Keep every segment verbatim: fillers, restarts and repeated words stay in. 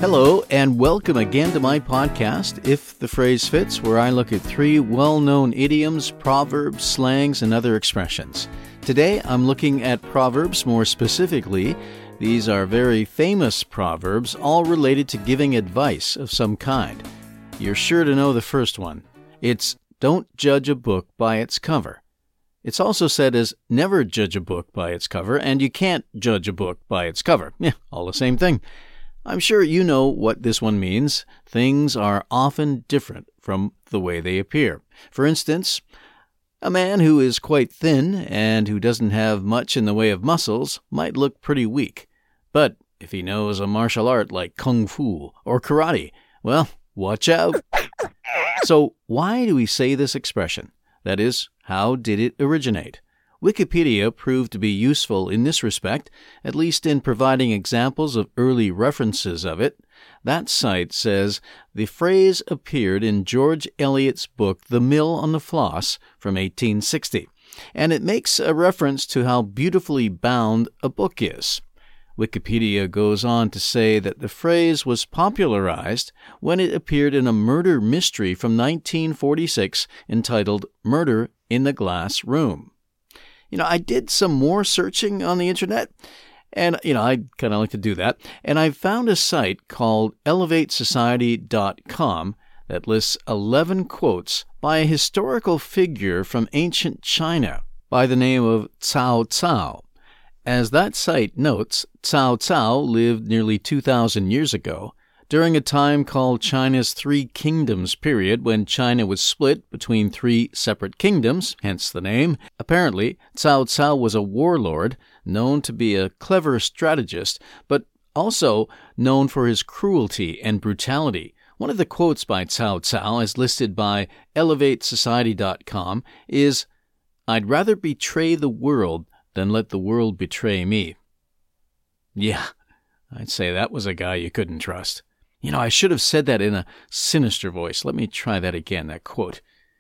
Hello, and welcome again to my podcast, If the Phrase Fits, where I look at three well-known idioms, proverbs, slangs, and other expressions. Today, I'm looking at proverbs more specifically. These are very famous proverbs, all related to giving advice of some kind. You're sure to know the first one. It's, don't judge a book by its cover. It's also said as, never judge a book by its cover, and you can't judge a book by its cover. Yeah, all the same thing. I'm sure you know what this one means. Things are often different from the way they appear. For instance, a man who is quite thin and who doesn't have much in the way of muscles might look pretty weak. But if he knows a martial art like kung fu or karate, well, watch out. So why do we say this expression? That is, how did it originate? Wikipedia proved to be useful in this respect, at least in providing examples of early references of it. That site says the phrase appeared in George Eliot's book The Mill on the Floss from eighteen sixty, and it makes a reference to how beautifully bound a book is. Wikipedia goes on to say that the phrase was popularized when it appeared in a murder mystery from nineteen forty-six entitled Murder in the Glass Room. You know, I did some more searching on the internet, and, you know, I kind of like to do that, and I found a site called elevate society dot com that lists eleven quotes by a historical figure from ancient China by the name of Cao Cao. As that site notes, Cao Cao lived nearly two thousand years ago, during a time called China's Three Kingdoms period, when China was split between three separate kingdoms, hence the name. Apparently, Cao Cao was a warlord, known to be a clever strategist, but also known for his cruelty and brutality. One of the quotes by Cao Cao, as listed by elevate society dot com, is, "I'd rather betray the world than let the world betray me." Yeah, I'd say that was a guy you couldn't trust. You know, I should have said that in a sinister voice. Let me try that again, that quote.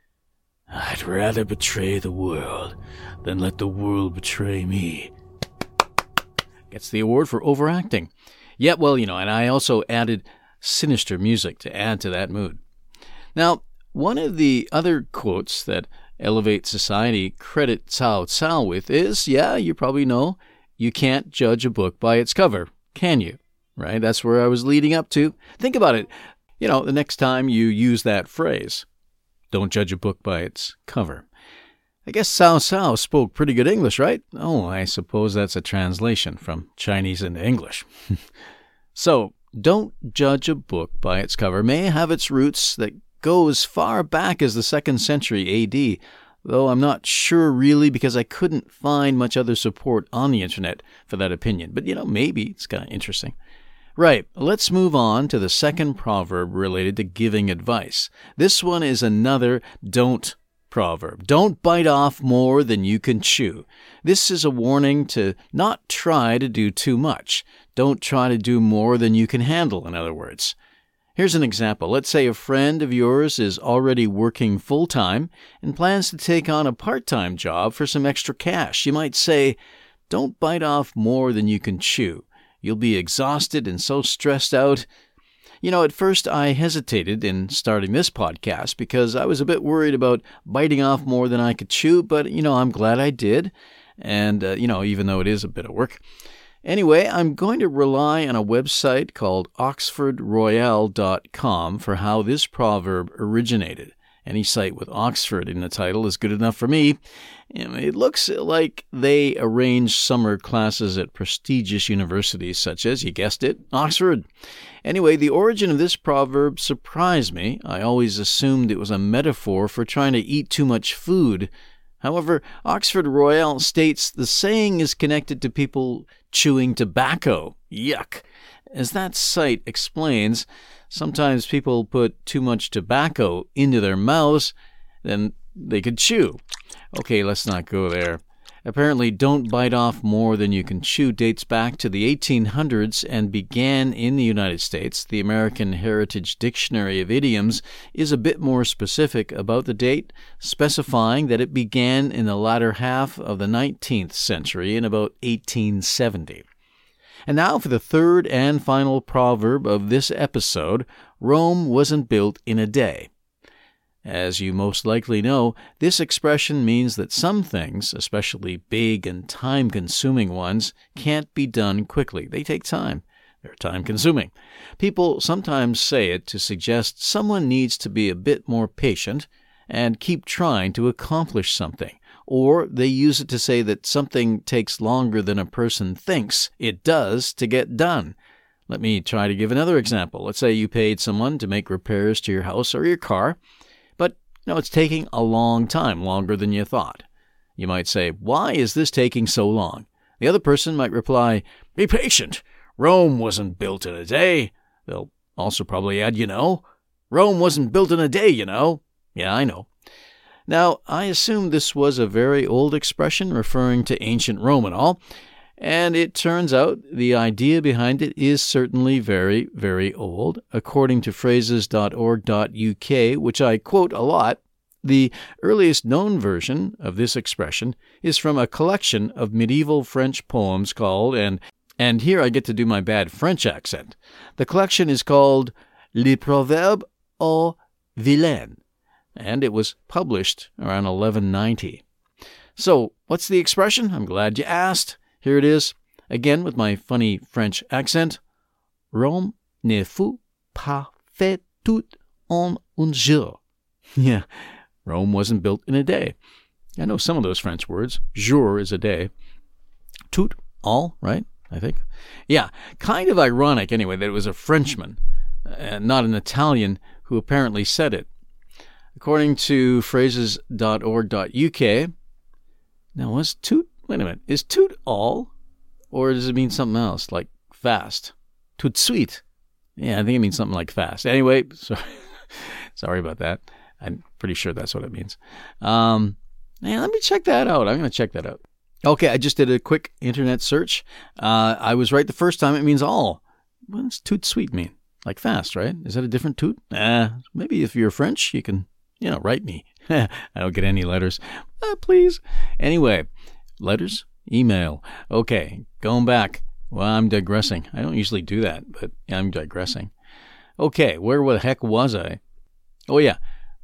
"I'd rather betray the world than let the world betray me." Gets the award for overacting. Yeah, well, you know, and I also added sinister music to add to that mood. Now, one of the other quotes that Elevate Society credit Cao Cao with is, yeah, you probably know, you can't judge a book by its cover, can you? Right? That's where I was leading up to. Think about it. You know, the next time you use that phrase, don't judge a book by its cover. I guess Cao Cao spoke pretty good English, right? Oh, I suppose that's a translation from Chinese into English. So, don't judge a book by its cover may have its roots that go as far back as the second century A D, though I'm not sure really because I couldn't find much other support on the internet for that opinion. But, you know, maybe it's kind of interesting. Right, let's move on to the second proverb related to giving advice. This one is another don't proverb. Don't bite off more than you can chew. This is a warning to not try to do too much. Don't try to do more than you can handle, in other words. Here's an example. Let's say a friend of yours is already working full-time and plans to take on a part-time job for some extra cash. You might say, don't bite off more than you can chew. You'll be exhausted and so stressed out. You know, at first I hesitated in starting this podcast because I was a bit worried about biting off more than I could chew, but, you know, I'm glad I did. And, uh, you know, even though it is a bit of work. Anyway, I'm going to rely on a website called oxford royale dot com for how this proverb originated. Any site with Oxford in the title is good enough for me. It looks like they arrange summer classes at prestigious universities such as, you guessed it, Oxford. Anyway, the origin of this proverb surprised me. I always assumed it was a metaphor for trying to eat too much food. However, Oxford Royale states the saying is connected to people chewing tobacco. Yuck! As that site explains, sometimes people put too much tobacco into their mouths, then they could chew. Okay, let's not go there. Apparently, don't bite off more than you can chew dates back to the eighteen hundreds and began in the United States. The American Heritage Dictionary of Idioms is a bit more specific about the date, specifying that it began in the latter half of the nineteenth century in about eighteen seventy. And now for the third and final proverb of this episode, Rome wasn't built in a day. As you most likely know, this expression means that some things, especially big and time-consuming ones, can't be done quickly. They take time. They're time-consuming. People sometimes say it to suggest someone needs to be a bit more patient and keep trying to accomplish something. Or they use it to say that something takes longer than a person thinks it does to get done. Let me try to give another example. Let's say you paid someone to make repairs to your house or your car, but you know, it's taking a long time, longer than you thought. You might say, "Why is this taking so long?" The other person might reply, "Be patient. Rome wasn't built in a day." They'll also probably add, you know, "Rome wasn't built in a day, you know." Yeah, I know. Now, I assume this was a very old expression referring to ancient Rome and all, and it turns out the idea behind it is certainly very, very old. According to phrases dot org dot U K, which I quote a lot, the earliest known version of this expression is from a collection of medieval French poems called, and, and here I get to do my bad French accent. The collection is called Les Proverbes aux Vilaines, and it was published around eleven ninety. So, what's the expression? I'm glad you asked. Here it is, again with my funny French accent. Rome ne fut pas fait tout en un jour. Yeah, Rome wasn't built in a day. I know some of those French words. Jour is a day. Tout, all, right, I think? Yeah, kind of ironic anyway that it was a Frenchman, uh, not an Italian, who apparently said it. According to phrases dot org dot U K, now was tout, wait a minute, is tout all? Or does it mean something else, like fast? Tout de suite. Yeah, I think it means something like fast. Anyway, sorry, sorry about that. I'm pretty sure that's what it means. Um, man, let me check that out. I'm going to check that out. Okay, I just did a quick internet search. Uh, I was right the first time. It means all. What does tout de suite mean? Like fast, right? Is that a different tout? Uh, maybe if you're French, you can, you know, write me. I don't get any letters. Uh, please. Anyway, letters, email. Okay, going back. Well, I'm digressing. I don't usually do that, but I'm digressing. Okay, where the heck was I? Oh, yeah.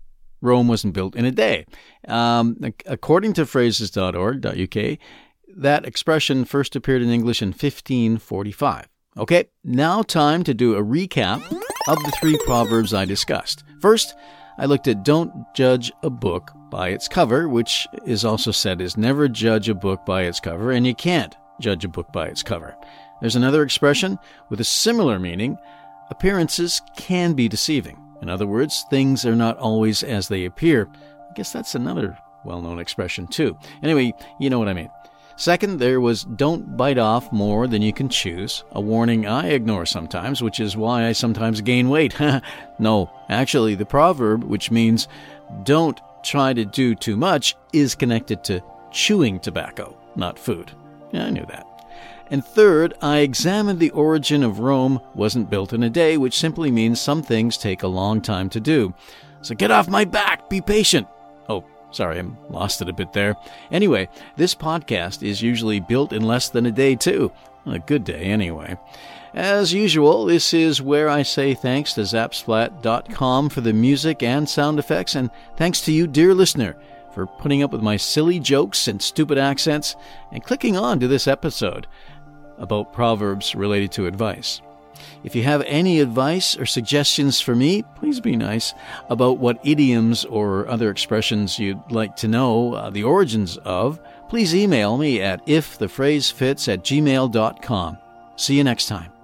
Rome wasn't built in a day. Um, according to phrases dot org dot U K, that expression first appeared in English in fifteen forty-five. Okay, now time to do a recap of the three proverbs I discussed. First, I looked at don't judge a book by its cover, which is also said is never judge a book by its cover, and you can't judge a book by its cover. There's another expression with a similar meaning. Appearances can be deceiving. In other words, things are not always as they appear. I guess that's another well-known expression too. Anyway, you know what I mean. Second, there was don't bite off more than you can chew, a warning I ignore sometimes, which is why I sometimes gain weight. No, actually, the proverb, which means don't try to do too much, is connected to chewing tobacco, not food. Yeah, I knew that. And third, I examined the origin of Rome wasn't built in a day, which simply means some things take a long time to do. So get off my back, be patient. Oh, sorry, I lost it a bit there. Anyway, this podcast is usually built in less than a day, too. A good day, anyway. As usual, this is where I say thanks to Zapsplat dot com for the music and sound effects, and thanks to you, dear listener, for putting up with my silly jokes and stupid accents and clicking on to this episode about proverbs related to advice. If you have any advice or suggestions for me, please be nice about what idioms or other expressions you'd like to know uh, the origins of. Please email me at if the phrase fits at gmail dot com. See you next time.